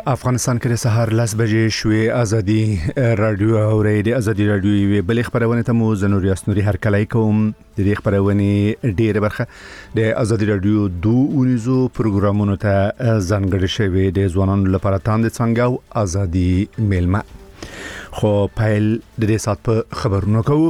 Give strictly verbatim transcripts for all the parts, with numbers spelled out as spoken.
افغانستان کې د سهار لس بجې شوې ازادي رادیو اوري د ازادي رادیو بل خبرونه ته مو زنور یاسنوري هر کله کوم د دې خبرونه ډیره برخه د ازادي رادیو دوه ونیزو پروګرامونو ته ځانګړي شوی د ځوانانو لپاره تاند څنګه او ازادي میلمه خو پایل د دې سات په خبرونو کوو.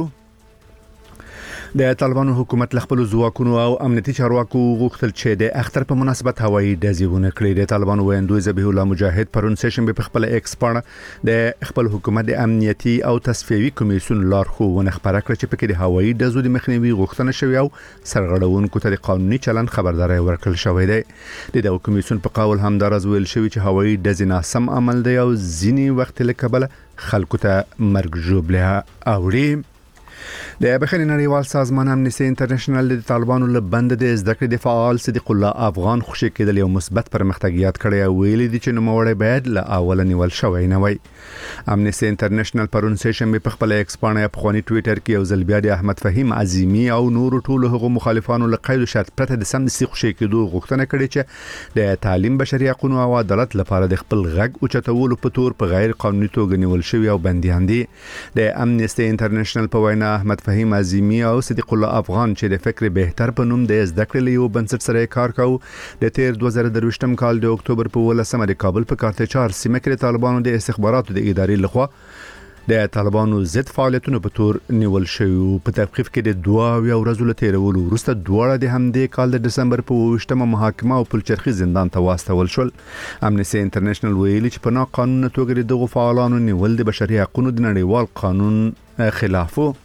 د طالبانو حکومت خپل ځواکونو او امنیتي چارواکو غوښتل چې د اختر په مناسبت هوایي ډزونه کړي. د طالبانو ویاندوی ذبیح الله مجاهد پرون سیشن په خپل ایکس باندې د خپل حکومت د امنیتي او تصفیوي کمیسیون لارښوونه خبره کړې چې په کې د هوایي ډزو د مخنیوي غوښتنه شوې او سرغړونکو ته د قانوني چلند خبرداري ورکړل شوې ده. د دغه کمیسیون په قول همدارز ویل شوی چې هوایي ډز ناسم عمل دی او ځینی وخت له کبله خلکو ته مرګ ژوبله اوري. د بخښنې نړیوال سازمان امنیستي انټرنیشنل د طالبانو له بند د زده کړې د فعال صدیق الله افغان خوشی کېدل یو مثبت پرمختګیات کړی او ویلي دي چې نوموړی باید له اوله نیول شوی نه وي. امنیستي انټرنیشنل پرون سیشن په خپل ایکس باندې په خونی ټوئیټر کې یو ځل بیا د احمد فهیم عظیمی او نور ټولو هغو مخالفانو له قید شرط پرته د سمدستي خوشی کېدو غوښتنه کړې چې د تعلیم بشري حقوقو او عدالت لپاره د خپل غږ او چتولو په تور په غیر قانوني توګه نیول شوی او بنديان دي. د امنیستي انټرنیشنل په وینا احمد فهیم عظیمی او صدیق الله افغان چې د فکر بهتر په نوم د زده کړې یو بنسټ سره کار کاوه د تیر دوه زره درویشتم کال د اکتوبر په ولسمه د کابل په کارته چار سیمه کې طالبانو د استخباراتو د ادارې لخوا د طالبانو ضد فعالیتونو په تور نیول شوی. په تحقیق کې د دوه یا ورځو له تیرولو وروسته دواړه د همدې کال د دسمبر په اوویشتمه محاکمه او پلچرخي زندان ته واستول شول. امنیستي انټرنیشنل ویلي چې په ناقانونه توګه دغه فعالانو نیول د بشري حقوقو د نړیوال قانون خلاف وو.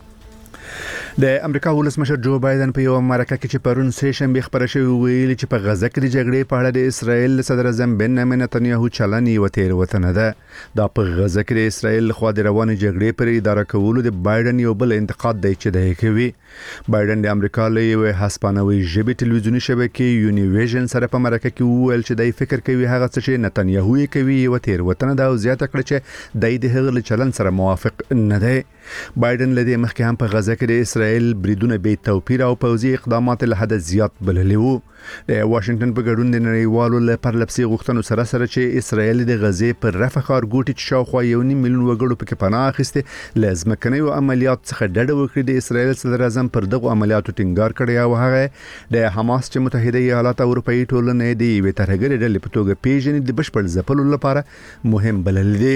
د امریکا ولسمشر جو بایدن په یو مرکه کې چې پرون سیشن به خبره شوی ویلي چې په غزه کې د جګړې په اړه د اسرائیل صدر اعظم بنیامین نتنیاهو چلن یو تیر وطن ده. دا په غزه کې د اسرائیل خو د روانه جګړې پر اداره کولو د بایدن یو بل انتقاد دی چې دی کوي. بایدن د امریکا له یو هسپانوي ژبې ټلویزیونی شبکې یونیویژن سره په مرکه کې وویل چې دی فکر کوي هغه څه چې نتنیاهو یې کوي یو تیر وطن ده او زیاته کړ چې دی د هغه چلن سره موافق نه دی. بایدن له دې مخکې هم په غزه کې د اسرائیل بریدونه به توپیر او پوځي اقدامات له حد زیات بللي وو. د واشنگټن په ګډون د نړیوالو لپاره لپسي غوښتنو سره سره چې اسرائیل د غزې پر رفح ښارګوټي چې شاوخوا یو نیم میلیون وګړو پکې پناه اخیسته لازمکنیو عملیات څخه ډډه وکړي. د اسرائیل صدر اعظم پر دغه عملیاتو ټینګار کړی او هغه د حماس چې متحده ایالات او اروپאי ټولنې دی وی ترګری ډلې په توګه پیژنې د بشپړ ځپلو لپاره مهم بلل دي.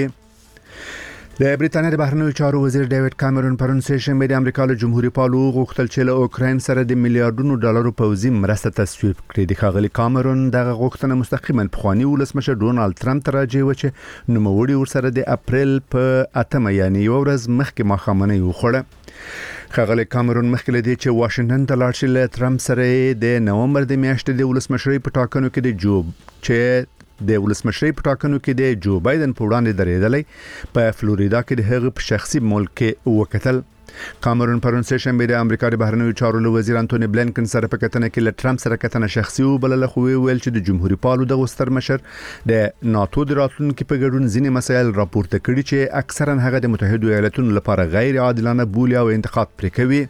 د بریټانیا د بهرنیو چارو وزیر ډیوډ کامرون پرون سیشن د امریکا له جمهوریت پالو غوښتل چې له اوکراین سره د میلیارډونو ډالرو پوځي مرسته تصویب کړي. د ښاغلي کامرون دغه غوښتنه مستقیما په خواني ولسمشر ډونالد ترامپ ته راځي و چې نوموړي ورسره د اپریل په اتمه یعنی یو ورځ مخکې ماښامنۍ وخوړه. ښاغلي کامرون مخکې لدی چې واشنگټن ته لاړ شي له ترامپ سره د نومبر د میاشتې د ولسمشرۍ په ټاکنو کې د جو چې د ولسمشرۍ په ټاکنو کې د جو بایدن په وړاندې درېدلې په فلوریدا کې د هغه په شخصي ملک کې وکتل. کامرون پرون سیشن د امریکا د بهرنیو چارو وزیر انټونی بلینکن سره په کتنه کې له ترامپ سره کتنه شخصي وبلله خو ویل چې د جمهوریت پالو د ستر مشر د ناتو د راتلونکو په ګډون ځینې مسایل راپورته کړي چې اکثرا هغه د متحده ایالاتونو لپاره غیر عادلانه بولي او انتقاد پرې کوي.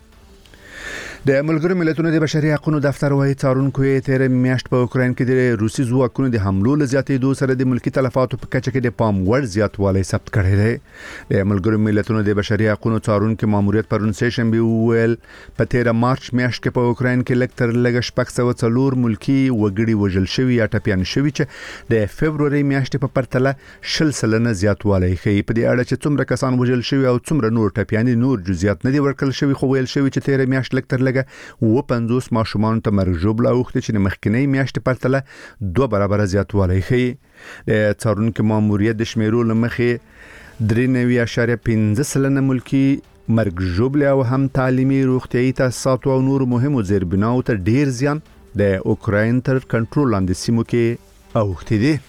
د ملګرو ملتونو د بشري حقوقو دفتر وايي څارونکو یې تیر میاشت په اوکراین کې د روسي ځواکونو د حملو له زیاتېدو سره د ملکی تلفاتو په کچه کې د پام وړ زیاتوالی ثبت کړی دی. د ملګرو ملتونو د بشري حقوقو څارونکو ماموریت پرون سیشن به ویل په تیر مارچ میاشت کې په اوکراین کې لکتر لګ شپږ سوه څلور ملکی وګړي وژل شوي یا ټپيان شوي چې د فبرवरी میاشتې په پرتله شل سلنه زیاتوالی ښیي. په دې اړه چې څومره کسان وژل شوي او څومره نور ټپيان نور جزئیات نه دي ورکړل شوي خو ویل شوي چې تیر میاشت لکتر و پنځوس ماشومان ته مرګ ژوبله اوخته چې مخکینی میاشتې پرتله دوه برابر زیاتوالی ښیي. د څارونکو ماموریت د شمیرو لمخې درې نوي اعشاریه پنځه سلنه ملکی مرګ ژوبله او هم تعلیمي روغتیايي تاسیسات او نور مهمو زیربناو ته ډیر زیان د اوکراین تر کنټرول لاندې سیمو کې اوخته دي.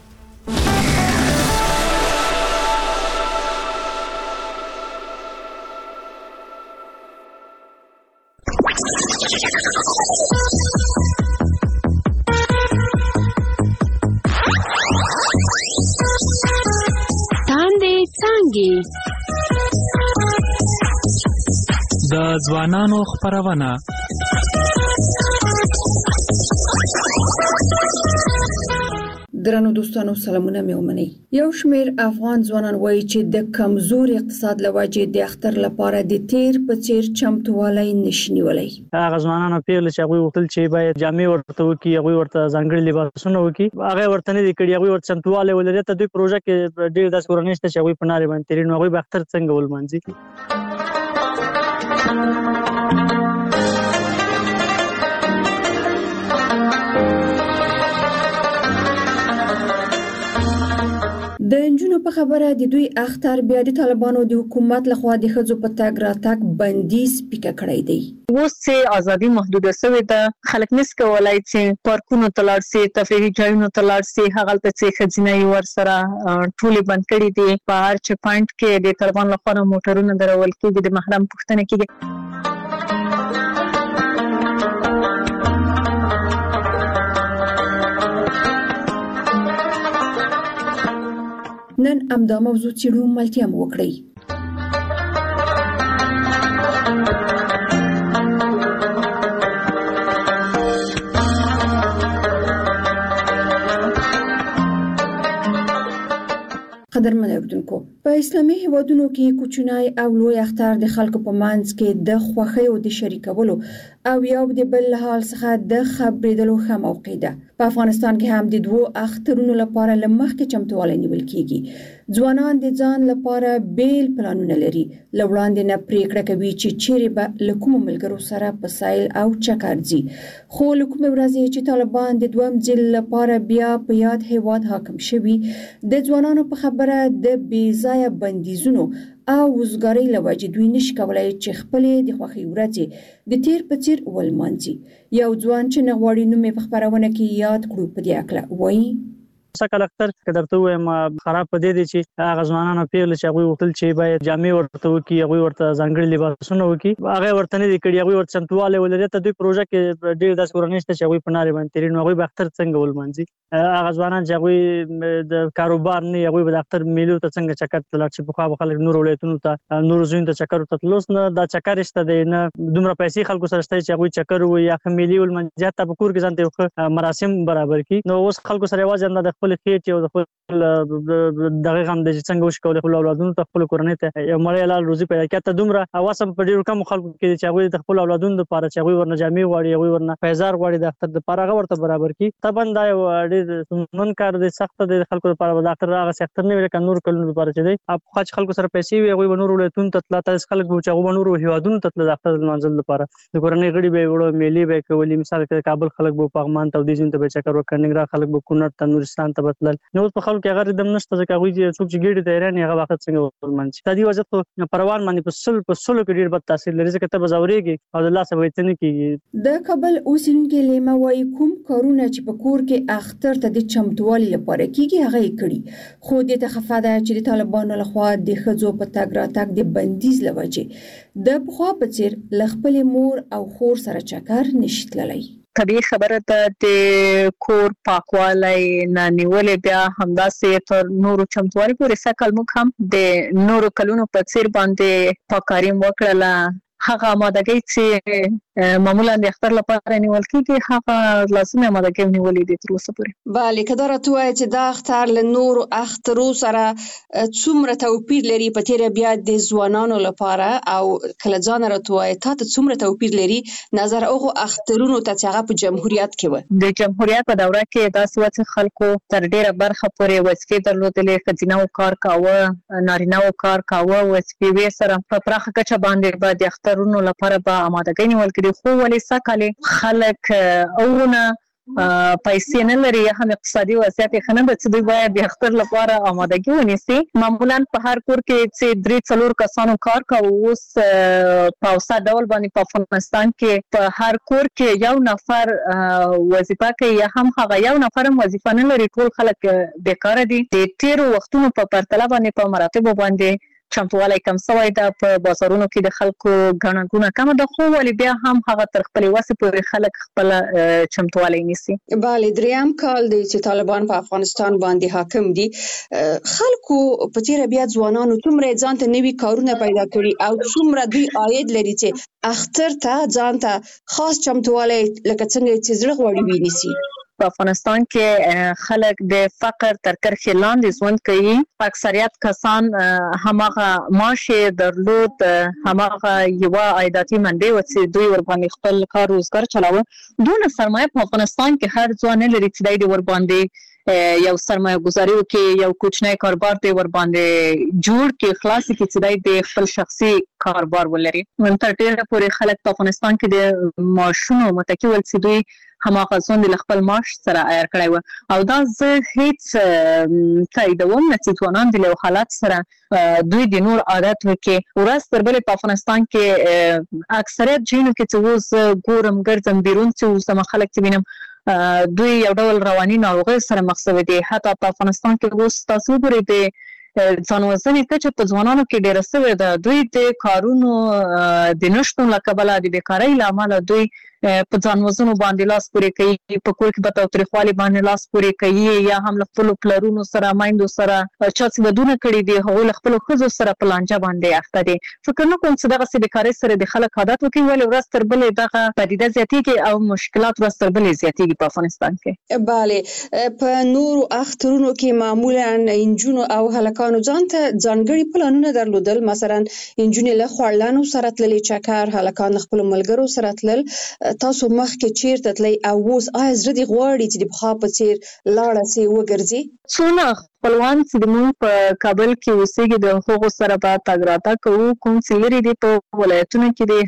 د ځوانانو خبرونه درنو دوستانو سلامونه مې ومنئ. یو شمېر افغان ځوانان وایي چې د کمزوري اقتصاد له وجې د اختر لپاره د تیر په څیر چمتووالی نشي نیولی. هغه ځوانانو پیغله چې هغوی غوښتل چې باید جامې ورته وکړي، هغوی ورته ځانګړي لباسونه وکړي، هغه ورته نه دي کړي، هغوی ورته چمتووالی ولري. ته دوی پروژه کې ډېر داسې کورنۍ شته چې هغوی په نارې باندې تېرېږي، نو هغوی به اختر څنګه ولمانځي؟ د نجونو په خبره د دوی اختر بیا د طالبانو د حکومت لخوا د ښځو په تګ راتګ بندیز پیکه کړی دی. اوس چې ازادي محدوده شوې ده، خلک نس کولای چې پارکونو ته لاړ شي، تفریحي ځایونو ته لاړ شي، هغه ته چې ښځینه یې ورسره ټولې بند کړي دي. په هر چک پوینټ کې د طالبان لخوا موټرونه درول کېږي، د محرم پوښتنه کېږي. نن امدا موضوع څېړو، ملتیا مو وکړئ. قدرمن اوریدونکو، په اسلامي هیوادونو کې کوچنی او لوی اختر د خلکو په منځ کې د خوښۍ او د شریکولو او یو د بل حال څخه د خبرېدلو ښه موقع ده. په افغانستان کې هم د دوو اخترونو لپاره له مخکې چمتووالی نیول کېږي. ځوانان د ځان لپاره بیل پلانونه لري، له وړاندې نه پریکړه کوي چې چیرې به له کومو ملګرو سره په سیل او چکر ځي. خو له کومې ورځې چې طالبان د دویم ځل لپاره بیا په یاد هیواد حاکم شوي، د ځوانانو په خبره د بې ځایه بندیزونو او وزګارۍ له وجې دوی نشي کولای چې خپلې د خوښۍ ورځې د تیر په څیر ولمانځي. یو ځوان چې نه غواړي نوم یې په خپرونه کې یاد کړو په دې هکله وایي: سکه اختر که درته وایم خراب په دې دی چې هغه ځوانانو پیغله چې هغوی غوښتل چې باید جامې ورته وکړي، هغوی ورته ځانګړي لباسونه وکړي، هغه ورته نه دي کړي، هغوی ورته چمتووالی ولري. ته دوی پروژه کې ډېر داسې کورنۍ شته چې هغوی په نارې باندې تېرېږي، نو هغوی به اختر څنګه ولمانځي؟ هغه ځوانان چې هغوی د کاروبار نه، هغوی به د اختر میلو ته څنګه چکر ته لاړ شي؟ پخوا به خلک نورو ولایتونو ته، نورو ځایونو ته چکر ته تلل، اوس نه دا چکر شته دی، نه دومره پیسې خلکو سره شته چې هغوی چکر ووایي یا ښه میلې ولمانځي، حتی په کور کې ځان ته یو ښه مراسم برابر کړي. نو اوس خلکو سره یوازې همدا د خپلې خېټې او د خپل دغه غم د څنګه وشي کولای خپل اولادونو ته، خپل کورنۍ ته یو مړی حلال روزي پیدا کړي. ته دومره وسم په ډېرو کمو خلکو کې چې هغوی د خپل اولادونو لپاره چې هغوی ورنه جامې غواړي، هغوی ورنه پیزار غواړي د اختر دپاره، هغه ورته برابر کړي. طبعا دا یو ډېر ستونزمن کار دی، سخته دی د خلکو لپاره. به د اختر هغسې اختر نه وي لکه نورو کلونو لپاره چې دی. پخوا چې خلکو سره پیسې وي، هغوی به نورو ولایتونو ته تله، داسې خلک به چې هغوی به نورو هېوادونو ته تله د اختر لمانځلو لپاره. د کورنۍ غړي به یې وړه، میلې به یې کولې. مثال کې د کابل خلک به پغمان ته او دې ځایونو ته به یې چکر وکړ، ننګرهار خلک به کونړ ته، نورستان ته به تلل. نو اوس په خلکو کې هغه ریدم نشته، ځکه هغوی چې څوک چې ګېډې ته حیران وي هغه وخت څنګه ولمانځي. دا دې وضعیت خو په روان باندې په سلو په سلو کې ډېر بد تاثیر لري، ځکه ته به ځورېږې او د لاسه به یې څه نه کېږي. د کابل اوسېدونکې لیمه وایي کوم کارونه چې په کور کې اختر ته د چمتووالي لپاره کېږي هغه یې کړي، خو دې ته خفه ده چې د طالبانو لخوا د ښځو په تګ راتګ د بندیز له وجې د پخوا په څېر له خپلې مور او خور سره چکر نشي تللی. طبیعي خبره ده د کور پاکوالی نه نیولې بیا همداسې تر نورو چمتووالي پورې سږ کال موږ هم د نورو کلونو په څېر باندې پاککاري وکړله. هغه آمادګۍ چې معمولا د اختر لپاره نیول کېږي، هغه لازمي آمادګۍ نیولې دي تر اوسه پورې. بله، که دا راته ووایې چې دا اختر له نورو اخترو سره څومره توپیر لري په تېره بیا د ځوانانو لپاره، او که له ځانه راته ووایې تا ته څومره توپیر لري نظر هغو اخترونو ته چې هغه په جمهوریت کې وه؟ د جمهوریت په دوره کې داسې وه چې خلکو تر ډېره برخه پورې وظیفې درلودلې، ښځینه‌و کار کاوه، نارینه‌و کار کاوه، وظیفې وې سره په پراخه کچه باندې به د اخترونو لپاره به آمادګۍ نیول کړي. خو ولې سږ کال خلک اورونه پیسې نه لري، یا هم اقتصادي وضعیت یې ښه نه ده چې دوی باید د اختر لپاره آمادګي ونیسي. معمولا په هر کور کې چې درې څلور کسانو کار کوي، اوس په اوسط ډول باندې په افغانستان کې په هر کور کې یو نفر وظیفه کوي، یا هم هغه یو نفر هم وظیفه نه لري، ټول خلک بیکاره دي. د تیرو وختونو په پرتله باندې په مراتبو باندې چمتووالی کم شوی ده، په بازارونو کې د خلکو ګڼه ګوڼه کمه ده، خو ولې بیا هم هغه تر خپلې وسې پورې خلک خپله چمتووالی نیسي. بله، دریم کال دی چې طالبان په افغانستان باندې حاکم دي. خلکو په تېره بیا ځوانانو څومره ځان ته نوي کارونه پیدا کړي او څومره دوی عاید لري چې اختر ته ځان ته خاص چمتووالی لکه څنګه چې زړه غواړي ونیسي. په افغانستان کې خلک د فقر تر کرښې لاندې ژوند کوي. اکثریت کسان هماغه معاش درلود، هماغه یو عایداتي منبع و چې دوی ورباندې خپل کار روزګار چلاوه. دونه سرمایه په افغانستان کې هر ځوان لري چې دوی ورباندې یو سرمایه گذاری وکړي، یو کوچنی کاروبار دی ورباندې جوړ کې خلاص کې چې دوی د خپل شخصي کاروبار ولري. تر ډیره پورې خلک په افغانستان کې د معاشونو متکی ول چې دوی هماغه ژوند له خپل معاش سره عیار کړی و. او دا زه هیڅ تاییدوم نه چې ځوانان د له حالات سره دوی د نور عادت وکړي. ورځ تر بلې په افغانستان کې اکثریت ځینو کې چې اوس ګورم ګرځم بیرون چې اوس زما خلک چې وینم دوی یو ډول رواني ناروغۍ سره مخ شوي دي. حتی په افغانستان کې اوس تاسو وګورئ د ځان وژنې کچه په ځوانانو کې ډېره شوې ده. دوی د کارونو د نشتون له کبله د بیکارۍ له امله دوی په ځان وژنو باندې لاس پورې کوي، په کور کې به تاوتریخوالي باندې لاس پورې کوي، یا هم له خپلو پلرونو سره میندو سره چا چې ودونه کړي دي هغوی له خپلو ښځو سره په لانجه باندې اخته دي. فکر نه کوم چې دغسې بیکارۍ سره د خلک عادت وکړي، ولې ورځ تر بلې دغه پدیده زیاتېږي او مشکلات ورځ تر بلې زیاتېږي په افغانستان کې. بله، په نورو اخترونو کې معمولا انجونو او هلکانو ځان ته ځانګړي پلانونه درلودل. مثلا انجونې له خواړلانو سره تللې چکر، هلکان له خپلو ملګرو سره تلل. تاسو مخکې چیرته تلئ او اوس آیا زړه دې غواړي چې د پخوا په څېر لاړه سې وګرځې؟ څونه خپلوان چې زموږ په کابل کې اوسېږي د هغو سره به تګ راتګ کوو. کوم چې لرې دي په ولایتونو کې دي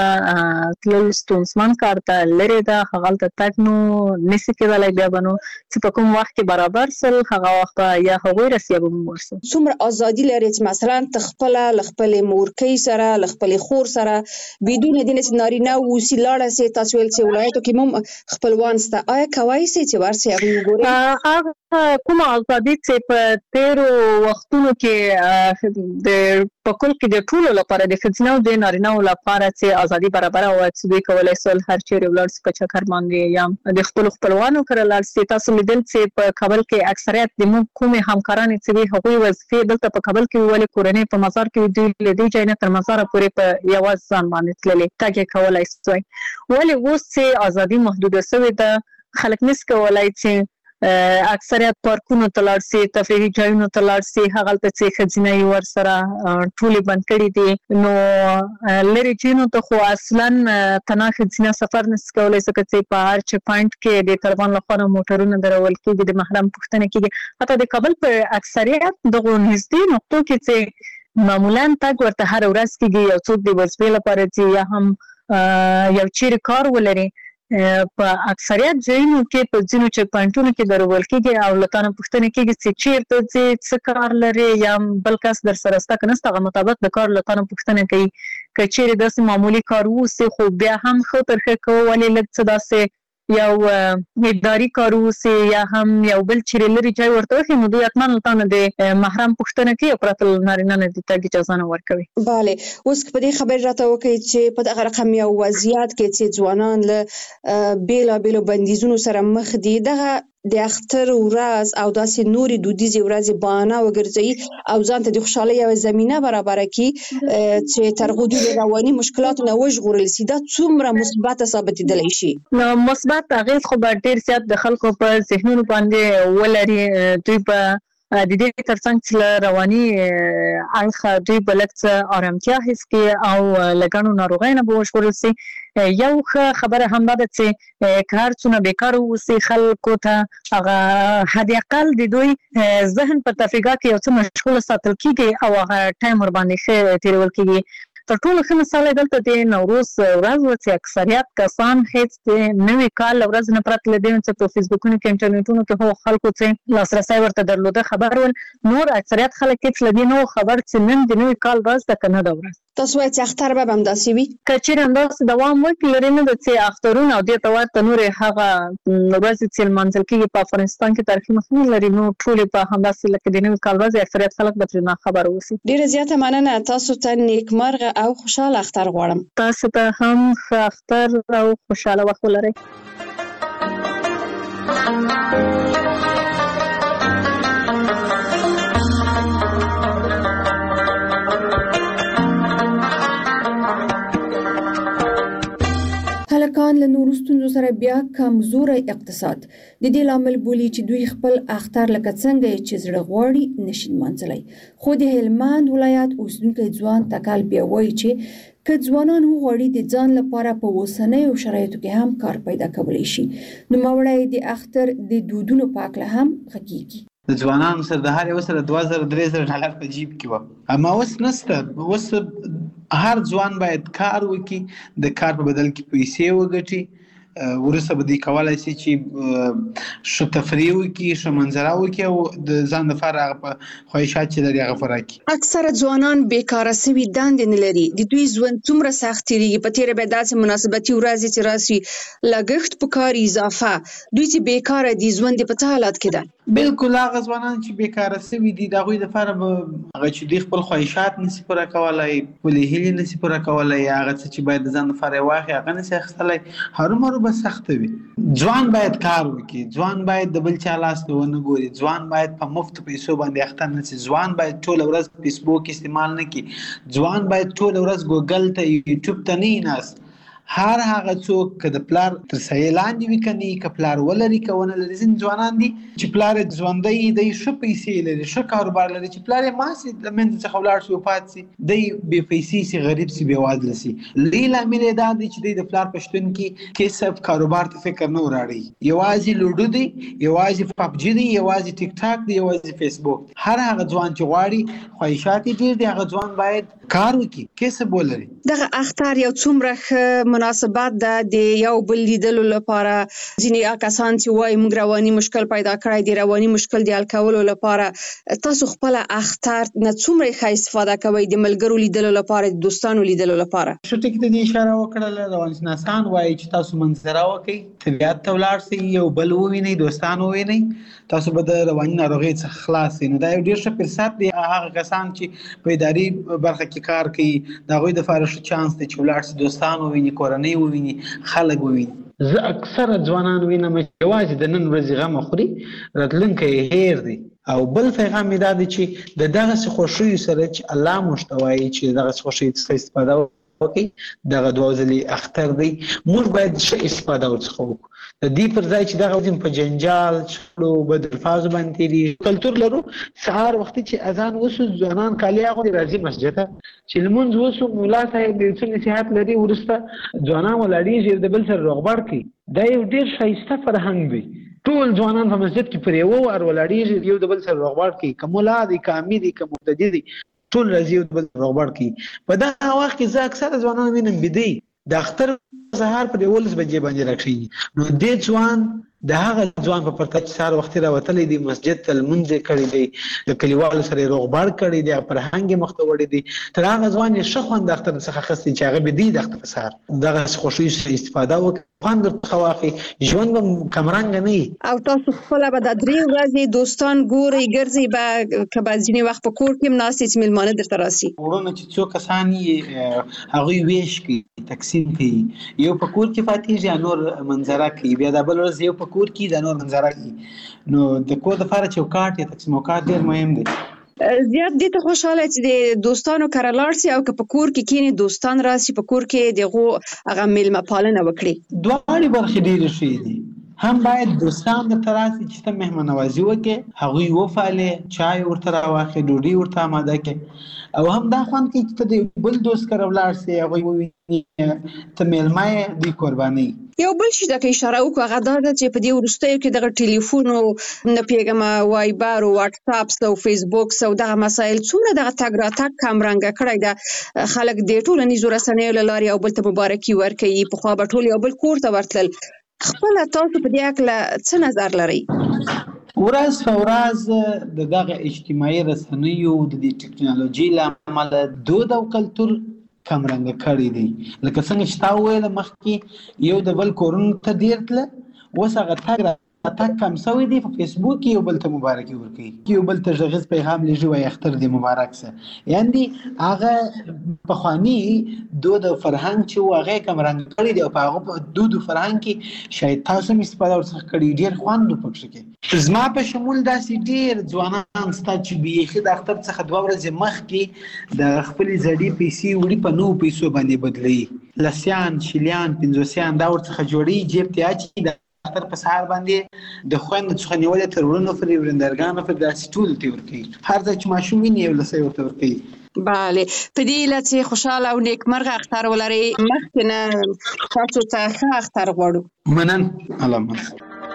هلته تلل ستونزمن کار ته لرې ده، هغلته تګ نو نشي کېدلی. بیا به نو چې په کوم وخت کې برابر سل هغه وخت به یا هغوی رسي یا به موږ ورسو. څومره ازادي لري چې مثلا ته خپله له خپلې مورکۍ سره له خپلې خور سره بدون دې نه چې نارینه اوسي لاړه سې؟ تاسو ویل چې ولایتو کې هم خپلوان شته، آیا کولی سئ چې ورسئ هغوی وګورئ؟ هغه کومه ازادي چې په تیرو وختونو کې د په کل کې د ټولو لپاره د ښځینه او د نارینه‌و لپاره چې ازادي برابره وه چې دوی کولی سول هر چیرې ولاړ سي په چکر باندې یا د خپلو خپلوانو کره لاړ سي. تاسو لیدل چې په کابل کې اکثریت د موږ کومې همکارانې چې وي هغوی وظیفې دلته په کابل کې ولې کورنۍ په مزار کې دوی له دې ځای نه تر مزاره پورې په یوازې ځان باندې تللې تګ یې کولی سوی. ولې اوس چې ازادي محدوده شوې ده خلک نشي کولی چې اکثریت پارکونو ته لاړ سي، تفریحي ځایونو ته لاړ سي، هغلته چې ښځینه یې ورسره ټولې بند کړي دي. نو لرې ځایونو ته خو اصلا تنها ښځینه سفر نشي کولی ځکه چې په هر چک پاینټ کې د طالبان لخوا نه موټرونه درول کېږي، د محرم پوښتنه کېږي. حتی د کابل په اکثریت دغو نږدې نقطو کې چې معمولا تګ ورته هره ورځ کېږي، یو څوک د وظیفې لپاره ځي یا هم یو چیرې کار ولري، په اکثریت ځایونو کې په ځینو چک پاینټونو کې درول کېږي او له تا نه پوښتنه کېږي چې چیرته ځې، څه کار لرې، یا بل کس در سره شته که نشته، هغه مطابق د کار له تا نه پوښتنه کوي. که چیرې داسې معمولي کار واوسي خو بیا هم ښه تر ښه کوو، ولې لږ څه داسې یو اداري کار واوسي یا هم یو بل چیرې لرې ځای ورته وښي، نو دوی حتما له تا نه د محرم پوښتنه کوي او پرته له نارینه نه د تګ اجازه نه ورکوي. بله، اوس که په دې خبرې راته وکړئ چې په دغه رقم یو وضعیت کې چې ځوانان له بېلابېلو بندیزونو سره مخ دي، دغه د اختر ورځ او داسې نورې دودیزې ورځې بهانه وګرځوي او ځان ته د خوشحالۍ یوه زمینه برابره کړي چې تر هغو دوی د رواني مشکلاتو نه وژغورل سي، دا څومره مثبته ثابتېدلی شي؟ نو مثبت اغېز خو به ډېر زیات د خلکو په ذهنونو باندې ولري. دوی به د دې ترڅنګ چې له رواني اړخه دوی به لږ څه ارامتیا حس کړي او له ګڼو ناروغیو نه به وژغورل سي. یو ښه خبره همدا ده چې که هر څونه بیکاره واوسي خلکو ته هغه حد اقل د دوی ذهن په تفریحات کې یو څه مشغوله ساتل کېږي او هغه ټایم ورباندې ښه تېرول کېږي. تر ټولو ښه مثال یې دلته د نوروز ورځ وه چې اکثریت کسان هېڅ د نوي کال له ورځې نه پرته له دې نه چې په فیسبوکونو کې انټرنیټونو کې هغو خلکو چې لاسرسی ورته درلوده خبر ول، نور اکثریت خلک هېڅ له دې نه وو خبر چې نن د نوي کال ورځ ده که نه ده ورځ. تاسو وایئ چې اختر به همداسې وي؟ که چېرې همداسې دوام وکړي لرې نه ده چې اخترونه او دې ته ورته نورې هغه ورځې چې لمانځل کېږي په افغانستان کې تاریخي مخینه لري، نو ټولې به همداسې لکه د نوي کال ورځې اکثریت خلک به ترې ناخبره اوسي. ډېره زیاته مننه. تاسو ته نیکمرغه او خوشحاله اختر غواړم. تاسو ته هم ښه اختر او خوشحاله وخت ولرئ. هلکان له نورو ستونزو سره بیا کمزوري اقتصاد د دې لامل بولی چې دوی خپل اختر لکه څنګه چې زړه غواړي نشي منځلای. خو د هلمند ولایت اوسیدونکو ځوان تکل بیا وایي چې که ځوانان وغواړي د ځان لپاره په اوسنیو شرایطو کې هم کار پیدا کولی شي، نو مورای د اختر د دودونو په اړه هم غږیږي. د ځوانانو سره د هر یو سره دوه زره درې زره ډالر په جیب کې و، اما اوس نشته. اوس هر ځوان باید کار وکړي، د کار په بدل کې پیسې وګټي، ورسره به دی کولای شي چې ښه تفریح وکړي، ښه منظره وکړي او د ځان لپاره هغه په خواهشات چې لري هغه پوره کړي. اکثره ځوانان بیکاره سوي دندې نه لري. د دوی ژوند څومره سخت تېرېږي. په تېره بیا داسې مناسبتي ورځې چې راسي لګښت په کار اضافه، دوی چې بیکاره دي ژوند یې په څه حالت کې ده؟ بالکل هغه ځوانان چې بیکاره سوي دي د هغوی لپاره به هغه چې دوی خپل خواهشات نشي پوره کولی، خپلې هیلې نشي پوره کولی، هغه څه چې باید د ځان لپاره یې واخلي هغه نشي اخیستلی، هرومرو به سخته وي. ځوان باید کار وکړي، ځوان باید د بل چا لاس ته ونه ګوري، ځوان باید په مفتو پیسو باندې اخته نه شي، ځوان باید ټوله ورځ فیسبوک استعمال نه کړي، ځوان باید ټوله ورځ ګوګل ته یوټیوب ته نه ناست. هر هغه څوک که د پلار تر سایې لاندې وي که نه وي، که پلار ولري که ونه لري. ځینې ځوانان دي چې پلار یې ژوندی دی، ښه پیسې لري، ښه کاروبار لري، چې پلار یې مات شي له منځه څخه ولاړ شي وفات شي، دی بې پیسې شي، غریب شي، بېوزله شي. لوی لامل یې دا دی چې دی د پلار په شتون کې کسب کاروبار ته فکر نه وراړي. یوازې لوډو دی، یوازې پبجي دی، یوازې ټیک ټاک دی، یوازې فیسبوک. هر هغه ځوان چې غواړي خواهشات یې ډېر دي، هغه ځوان باید کار وکړي، کسب ولري. دغه اختر یو څومره ښه مناسبت ده د یو بل لیدلو لپاره. ځینې کسان چې وایي موږ رواني مشکل پیدا کړی دی، رواني مشکل د حل کولو لپاره تاسو خپل اختر نه څومره ښه استفاده کوئ د ملګرو لیدلو لپاره، د دوستانو لیدلو لپاره؟ ښه ټکي ته دې اشاره وکړله. روانشناسان وایي چې تاسو منظره وکړئ، طبیعت ته ولاړ شئ، یو بل ووینئ، دوستان ووینئ، تاسو به د رواني ناروغۍ څخه خلاص شئ. نو دا یو ډېر ښه فرصت دی. هغه کسان چې په اداري برخه کې کار کوي د هغوی دپاره ښه چانس دی چې ولاړ شي، دوستان وویني، کورنۍ وویني، خلک وویني. زه اکثره ځوانان وینم چې یوازې د نن ورځې غم خوري، راتلونکی یې هیر دی. او بل پیغام یې دا دی چې د دغسې خوښیو سره چې الله موږ ته وایي چې دغسې خوښیو څخه استفاده وکړئ، دغه دوه ځلې اختر دی، موږ باید ښه استفاده ورڅخه وکړو. د دې پر ځای چې دغه وزن په جنجال، شخړو، بد الفاظو باندې تېرېږي. کلتور لرو، سهار وختي چې اذان وسو ځوانان کالي اغوندي راځي مسجد ته، چې لمونځ وسو ملا صاحب یو څه نصیحت لري، وروسته ځوانان ولاړېږي د بل سره روغبړ کوي. دا یو ډېر ښایسته فرهنګ دی. ټول ځوانان په مسجد کې پر یوه وار ولاړېږي، یو د بل سره روغبړ کوي، که ملا دی، که امیر دی، که مقتدي دی، ټول راځي یو د بل سره روغبړ کوي. په دغه وخت کې زه اکثره ځوانان وینم بیده د اختر سهار پر یولس بجې باندې راکښېني. نو دې ځوان د هغه ځوان په پرتله چې سهار وختي راوتلی دی، مسجد ته لمونځ یې کړی دی، د کلیوالو سره یې روغبړ کړی دی، فرهنګ یې مخ ته وړی دی، تر هغه ځوان یې ښه خوند د اختر څخه اخیستی چې هغه بیدی د اختر په سهار دغسې خوښیو څخه استفاده وکړي، خوند ورڅخه واخلي، ژوند به کمرنګه نه وي. او تاسو خپله به دا درې ورځې دوستان ګورئ، ګرځئ به، که به ځینې وخت په کور کې هم ناست یې چې مېلمانه درته راسي؟ وروڼه چې څو کسان یې هغوی ویش کوي، تقسیم کوي، یو په کور کې پاتېږي، یا نور منظره کوي، بیا دا بل ورځ یو په کور کې دا نور منظره کوي. نو د کور دپاره چوکاټ یا تقسیموکاټ ډېر مهم دی. زیات دې ته خوشحاله چې د دوستانو کره لاړ شي، او که په کور کې کښېني دوستان راشي، په کور کې د هغو هغه مېلمه پالنه وکړي؟ دواړې برخې ډېرې ښې دي. هم باید دوستان درته راشي چې ته مهمان نوازي وکړې، هغوی وپالې، چای ورته راواخلې، ډوډۍ ورته اماده کړې، او هم دا خوند کوي چې ته د بل دوست کره ولاړ شې، هغوی وویني ته مېلمه یې، دوی قربانۍ. یو بل شي ته که اشاره وکړو هغه دا ده چې په دې وروستیو کې دغه ټلیفون او نه پوهېږم وایبر او واټساپس او فیسبوکس او دغه مسایل څومره دغه تګ راتګ کمرنګه کړی ده. خلک د ټولنیزو رسنیو له لارې یو بل ته مبارکي ورکوي، پخوا به ټول یو بل کور ته ورتلل. خپله تاسو په دې هکله څه نظر لرئ؟ ورځ په ورځ د دغه اجتماعي رسنیو د دې ټکنالوژۍ له امله دود او کلتور کمرنګه کړی دی. لکه څنګه چې تا وویله مخکې یو د بل کورونو ته ډېر تله، اوس هغه تګ راتګ کم شوی دی. په فیسبوک کې یو بل ته مبارکي ورکوي، یو بل ته غږیز پیغام لېږي، وایي اختر دې مبارک شه. یعنې هغه پخواني دود او فرهنګ چې و هغه یې کمرنګه کړی دی، او په هغه په دود او فرهنګ کې شاید تاسو هم استفاده ورڅخه کړې، ډېر خوند و پکښې کې. زما په شمول داسې ډېر ځوانان شته چې بیخي د اختر څخه دوه ورځې مخکې د خپلې زړې پیسې وړي په نوو پیسو باندې بدلوي. لسیان شیلیان پنځوسیان دا ورڅخه جوړي جیب ته اچي د اختر په سهار باندې د خوند څخه نیولې تر ورونو پورې ورندرګانو په داسې ټول ته ورکوي هر ځای چې ماشوم ویني یو لسی ورته ورکوي. بله په دې هیله چې خوشحاله او نیکمرغه اختر ولرئ. مخکې نه تاسو ته ښه اختر غواړو. منن الله مو.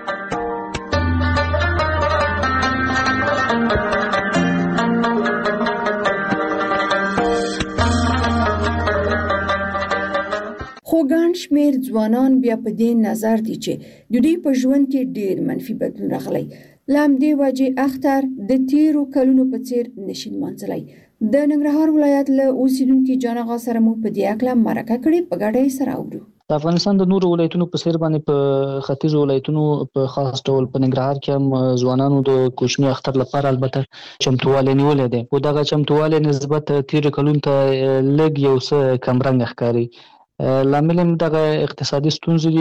خو ګڼ شمېر ځوانان بیا په دې نظر دي چې د دوی په ژوند کې ډېر منفي بدلون راغلی. له همدې وجې اختر د تیرو کلونو په څېر نشي لمانځلی. د ننګرهار ولایت له اوسیدونکي جان آغا سره مو په دې هکله مرکه کړې، په ګډه یې سره اورو. د افغانستان د نورو ولایتونو په څېر باندې په ختیځو ولایتونو په خاص ډول په ننګرهار کې هم ځوانانو د کوچني اختر لپاره البته چمتووالی نیولی دی، خو دغه چمتووالی نسبت تیرو کلونو ته لږ یو څه کمرنګه ښکاري. لامل هم دغه اقتصادي ستونزې دي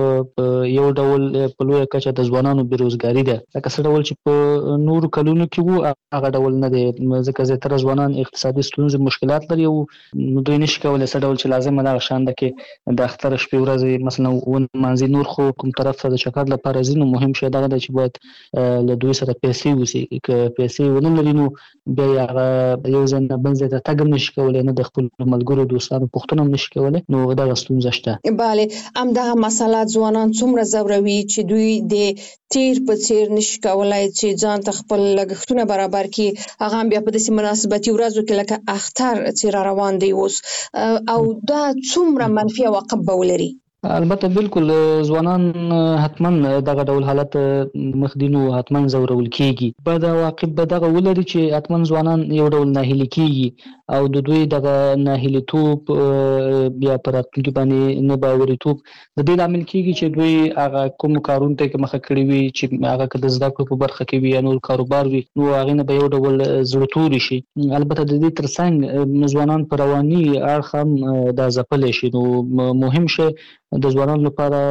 او یو ډول په لویه کچه د ځوانانو بیروزګاري ده. لکه څه ډول چې په نورو کلونو کې وو هغه ډول نه دی، ځکه زیاتره ځوانان اقتصادي ستونزې مشکلات لري او دوی نشي کولی څه ډول چې لازمه دغه شان ده کې د اختر شپې ورځې مثلا ونمانځي. نور خو کوم طرف ته د چکر لپاره ځي نو مهم شی دغه دی چې باید له دوی سره پیسې وسي، که پیسې ونه لري نو بیا یې هغه یو ځای نه بل ځای ته تګ هم نشي کولی، نه د خپلو ملګرو دوستانو پوښتنه هم نشي کولی، نو دغه ستونزه شته. بله همدغه مسله ځوانان څومره ځوروي چې دوی د تیر په څیر نشي کولای چې ځان ته خپل لګښتونه برابر کړي، هغه هم بیا په داسې مناسبتي ورځو کې لکه اختر چې را روان دی اوس، او دا څومره منفي عواقب به ولري. البته بالکل ځوانان حتما دغه ډول حالت مخ دي نو حتما ځورول کیږي. بد عواقب به دغه ولري چې حتما ځوانان یو ډول ناهیلي کیږي او د دوی دغه ناهیلیتوب بیا پر راتلونکي باندې نه باورېتوب د دې لامل کیږي چې دوی هغه کوم کارونه ته مخه کړي وي چې هغه که د زده کړو په برخه کې وي یا نور کاروبار وي نو هغې نه به یو ډول زړه توري شي. البته د دې ترڅنګ ځوانان په رواني اړخ هم دا ځپلی شي، نو مهم شی د ځوانانو لپاره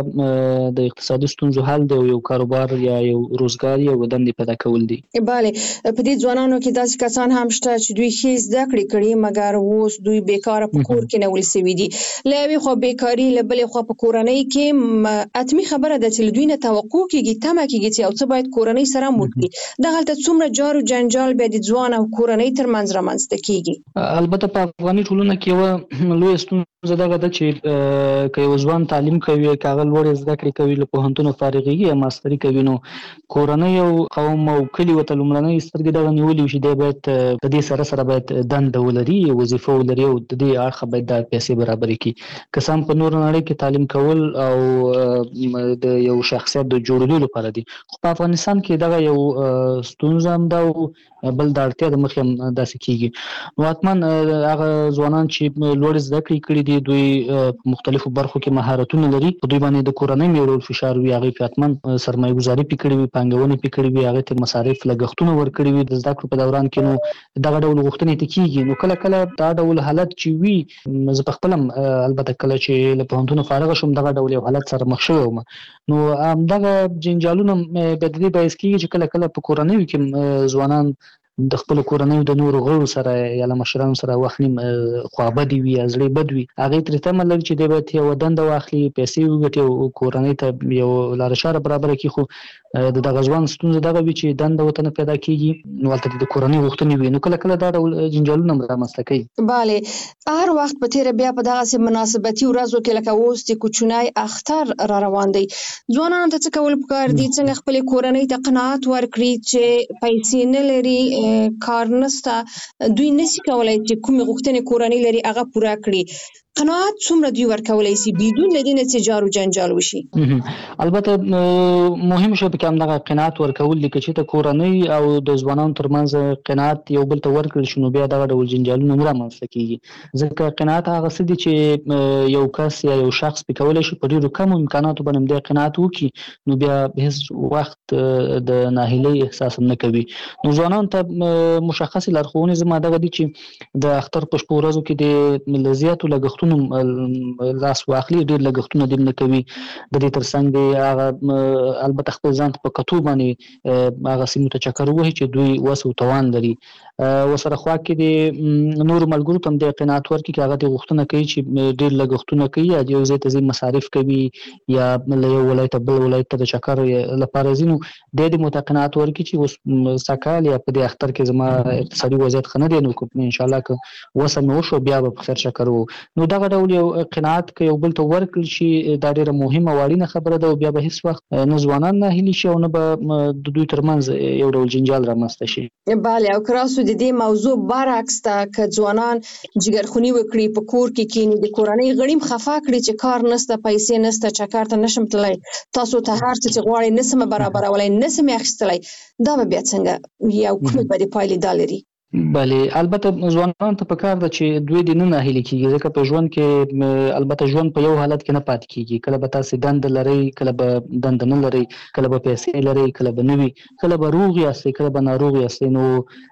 د اقتصادي ستونزو حل دی او یو کاروبار یا یو روزګار یا دندې پیدا کول دي. بله په دې ځوانانو کې داسې کسان هم شته چې دوی ښې زده کړې کړي مګر اوس دوی بیکاره په کور کې نیول سوي دي. له یوې خوا بیکاري، له بلې خوا په کورنۍ کې حتمي خبره ده چې له دوی نه توقع کېږي، تمه کېږي چې یو څه باید کورنۍ سره هم وکړي. دغلته څومره جار و جنجال بیا د ځوان او کورنۍ ترمنځ رامنځته کېږي. البته په افغاني ټولنه کې یوه لویه ستونزه دغه ده چې که یو ځوان تعلیم کوي، که هغه لوړې زده کړې کوي، له پوهنتونو فارغېږي یا ماستري کوي، نو کورنۍ او قوم او کلي ورته لومړنۍ سترګې دغه نیولې وي چې دی باید په دې سره سره باید دنده ولري، وظیفه ولري او د دې اړخه باید دا پیسې برابرې کړي. که څه هم په نوره نړۍ کې تعلیم کول او د یو شخصیت د جوړېدو لپاره دي، خو په افغانستان کې دغه یو ستونزه هم ده او بل د اړتیا د مخې هم داسې کېږي. نو حتما هغه ځوانان چې لوړې زده کړې کړي دي دوی په مختلفو برخو کې مهارتونه لري، په دوی باندې د کورنۍ یو ډول فشار وي، هغې پې حتما سرمایه ګزاري پې کړې وي، پانګونې پې کړې وي، هغې ته مصارف لګښتونه ورکړي وي د زده کړو په دوران کې، نو دغه ډول غوښتنې ته کېږي. نو کله کله دا ډول حالت چې وي، زه په خپله هم البته کله چې له پوهنتونه فارغه شوم دغه ډول یو حالت سره مخ شوی وم، نو همدغه جنجالونه بیا د دې باعث کېږي چې کله کله په کورنیو کې ځوانان د خپل کورنۍ د نورو غړو سره یا له مشرانو سره وخت نیم خوابدي وي یا زړه بد وي، هغې ترې تمه لري چې دی باید یوه دنده واخلي، پیسې وګټي او کورنۍ ته یو لاره چاره برابره کړي. خو د دغه ځوان ستونزه دغه وي چې دنده ورته نه پیدا کېږي، نو هلته د کورنۍ غوښتنې وي، نو کله کله دا ډول جنجالونه هم رامنځته کوي. بله هر وخت په تېره بیا په دغسې مناسبتي ورځو کې لکه اوس د کوچنی اختر را روان دی، ځوانانو ته څه کول پکار دي؟ څنګه خپلې کورنۍ ته قناعت ورکړي چې پیسې نه لري، کار نسته، دوی نشي کولای چې کومې غوښتنې کورنۍ لري هغه پوره کړي؟ قناعت څومره دوی ورکولی شي بدون له دې نه چې جار و جنجال وشي؟ البته مهم شی پکې همدغه قناعت ورکول دي، که چېرته کورنۍ او د ځوانانو ترمنځ قناعت یو بل ته ورکړل شي نو بیا دغه ډول جنجالونه نه رامنځته کېږي. ځکه قناعت هغه څه دي چې یو کس یا یو شخص پې کولی شي په ډېرو کمو امکاناتو باندې دی قناعت وکړي، نو بیا هېڅ وخت د ناهیلۍ احساس هم نه کوي. نو ځوانانو ته مشخصې لارښوونې زما دغه دي چې د اختر په شپو ورځو کې د له زیاتو لګښتونو لګښتونو لاس واخلي ډېر لګښتونه دې نه کوي د دې ترڅنګ دی هغه البته خپل ځان په کتو باندې هغه سیمو ته چکر ووهي چې دوی وس او توان لري وسره خوا کې د نور ملګرو ته د قناعت ورکړي چې هغه د غوښتنه کوي چې ډېر لګښتونه کوي یا یو ځای ته ځي مصارف کوي یا له یو ولایت بل ولایت ته د چکر لپاره ځي نو د دې متقنات ورکړي چې اوس سکهال یا په دې اختر کې زما اقتصادي وضعیت ښه نه دی نو ان شاء الله که وسه مې وشو بیا به په خیر چکر وو نو دغه ډول یو قناعت که یو بل ته ورکړل شي دا ډېره مهمه او اړینه خبره ده او بیا به هیڅ وخت نه ځوانان ناهیلي شي او نه به د دوی ترمنځ یو ډول جنجال رامنځته شي. بله او کراسو د دې موضوع برعکس ته که ځوانان جګرخوني وکړي په کور کې کینی د کورنۍ غړي خفا کړي چې کار نشته پیسې نشته چکر ته نشم تللی تاسو ته هر څه چې غواړئ نسمه برابرولای نسمه اخیستلای دا به بیا څنګه یو کومه به د پایلې دالري. بله البته ځوانان ته پکار ده چې دوی د نه ناهیلي کیږي ځکه په ژوند کې البته ژوند په یو حالت کې نه پاتې کیږي کله به تاسو دند لرئ کله به دند نه لرئ کله به پیسې لرئ کله به نه وي کله به روغ یاستئ کله به ناروغ یاستئ نو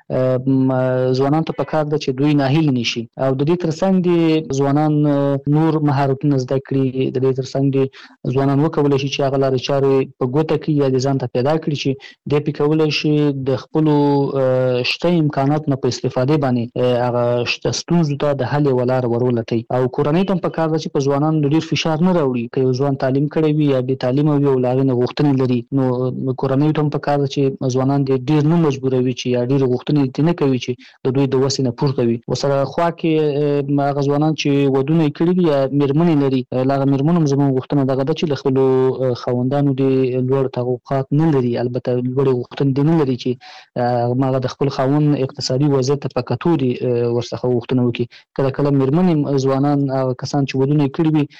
ځوانان ته پکار ده چې دوی ناهیلي نشي او د دې ترڅنګ دي ځوانان نور مهارتونه زده کړي د دې ترڅنګ دي ځوانان وکولای شي چې هغه لارې چارې په ګوته کړي یا د ځان ته پیدا کړي چې دوی پې کولی شي د خپلو شته امکانات نه په استفاده باندې هغه شته ستونزو ته د حل یوه لاره ورولټي او کورنۍ ته هم پکار ده چې په ځوانانو ډېر فشار نه راوړي که یو ځوان تعلیم کړی وي یا بې تعلیمه وي او له هغې نه غوښتنې لري نو کورنیو ته هم پکار ده چې ځوانان دې ډېر نه مجبوروي چې یا ډېرې غوښتنې دې نه کوي چې د دوی د وسې نه پورته وي ورسره خوا کې هغه ځوانان چې ودونه یې کړي دي یا مېرمنې لري له هغه مېرمنو هم زموږ غوښتنه دغه ده چې له خپلو خاوندانو دې لوړ توقعات نه لري البته لوړې غوښتنې دې نه لري چې هغه د خپل خاوند اقتصادي وضعیت ته په کتو دي ورڅخه غوښتنه وکړي کله کله مېرمنې ځوانان هغه کسان چې ودونه یې کړي وي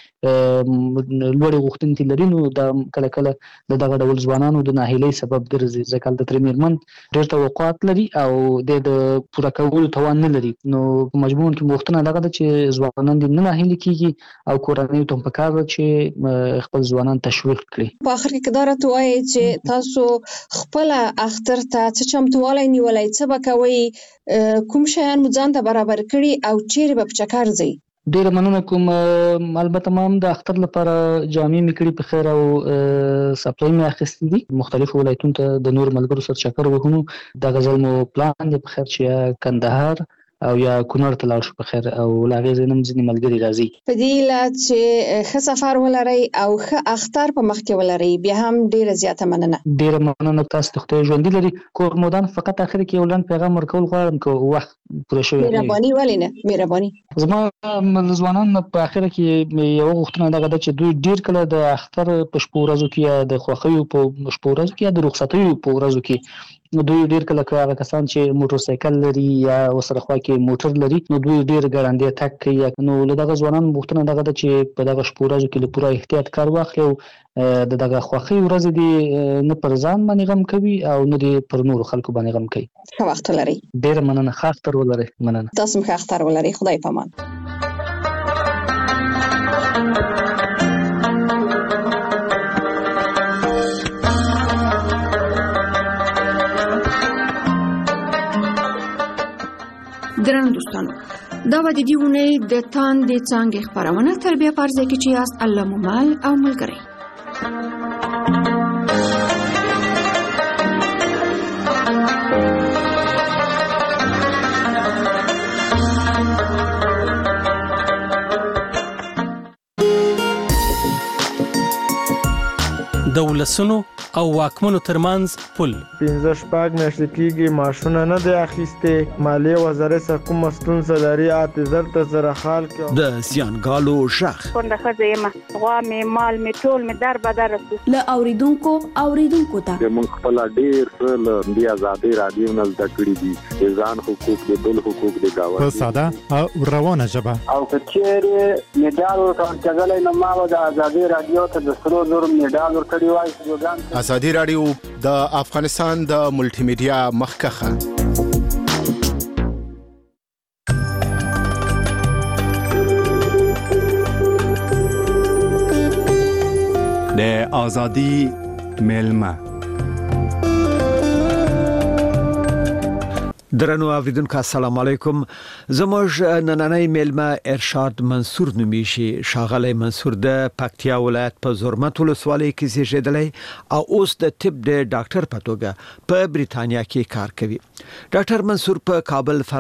لوړې غوښتنې ترې لري نو دا کله کله د دغه ډول ځوانانو د ناهیلۍ سبب ګرځي ځکه هلته ترې مېرمن ډېر توقعات لري او د د پوره کولو توان نه لري نو په مجموع کې غوښتنه دغه ده چې ځوانان دې نه ناهیلي کیږي او کورنیو ته هم پکار ده چې خپل ځوانان تشویق کړي. په آخر کې دا راته وایي چې تاسو خپله اختر ته څه چمتووالی نیولی څه به کوئ کوم شیان مو ځان ته برابر کړي او چیرې به په چکر ځئ؟ ډیره مننه کوم البته ما هم د اختر لپاره جامې مې کړي په خیر او سپلای مې اخیستي دي مختلفو ولایتونو ته د نور ملګرو سره چکر وهو دغه ځل مو پلان دی په خیر چې کندهار او یا کونړ ته لاړ شو په خیر او له هغې ځای نه هم ځینې ملګري راځي په دې علت چې ښه سفر ولرئ او ښه اختر په مخ کې ولرئ بیا هم ډیره زیاته مننه. ډیره مننه تاسو ته خدای ژوندي لري. کورمودان فقط اخر کې یو لنډ پیغام ورکول غواړم که وخت پوره شوی مهرباني ولې نه مهرباني زما ځوانان په اخر کې یو غوښتنه دغه ده چې دوی ډیر کله د اختر په شپو ورځو کې یا د خوښیو په شپو ورځو کې یا د رخصتیو په ورځو کې دوی ډیر کله هغه کسان چې موټر سایکل لري یا ورسره خوا کې موټر لري نو دوی ډیر ګړندی تګ کوي نو له دغه ځوانانو غوښتنه دغه ده چې په دغه شپو ورځو کې له پوره احتیاط کار واخلي او د دغه خوښۍ ورځې دي نه پر ځان باندې غم کوي او نه دي پر نورو خلکو باندې غم کوي. ښه وخت ولرئ. ډیره مننه. ښه اختر ولرئ. مننه. تاسو هم ښه اختر ولرئ. خدای پامان. درنو دوستانو دا و د دې اونۍ د تاندې څانګې خپرونه تر بیا په ځای کې چې یاست الله مو مل او ملګری. د ولسونو او واکمنو ترمنځ پل پنځه شپږ میاشتې کېږي معاشونه نه دی اخیستې مالیې وزارت څخه کومه ستونزه لري اته زر ته زره خال کې د زیانګالو غږ کونډه ښځه یم غوا مې مال مې ټول مې در بدر رسو له اوریدونکو اوریدونکو ته موږ خپل ډېر څه له دې ازادي رادیو نه زده کړي دي ځان حقوق دي بل حقوق دي گاوه په ساده او روانه ژبه او کچېره میډال ورکړل نو ما د ازادي رادیو ته د سرو زر میډال ورکړی وای. ازادي رادیو د افغانستان د ملټي میډیا مخکخه د ازادي ملما درنو اوریدونکو السلام علیکم. زموږ نننۍ میلمه ارشاد منصور نومیشي. شاغلی منصور د پکتیا ولایت په زرمت ولسوالۍ کې زیږیدلی او اوس د طب د ډاکټر په توګه په بریتانیا کې کار کوي. ډاکټر منصور په کابل